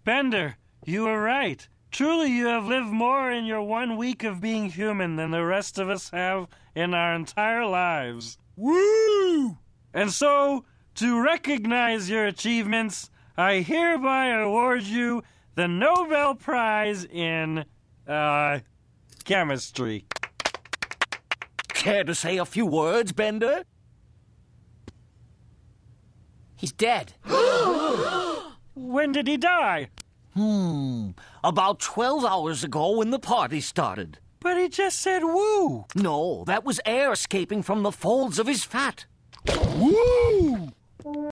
Bender, you were right. Truly, you have lived more in your 1 week of being human than the rest of us have in our entire lives. Woo! And so, to recognize your achievements, I hereby award you the Nobel Prize in, chemistry. Care to say a few words, Bender? He's dead. When did he die? About 12 hours ago when the party started. But he just said woo. No, that was air escaping from the folds of his fat. Woo!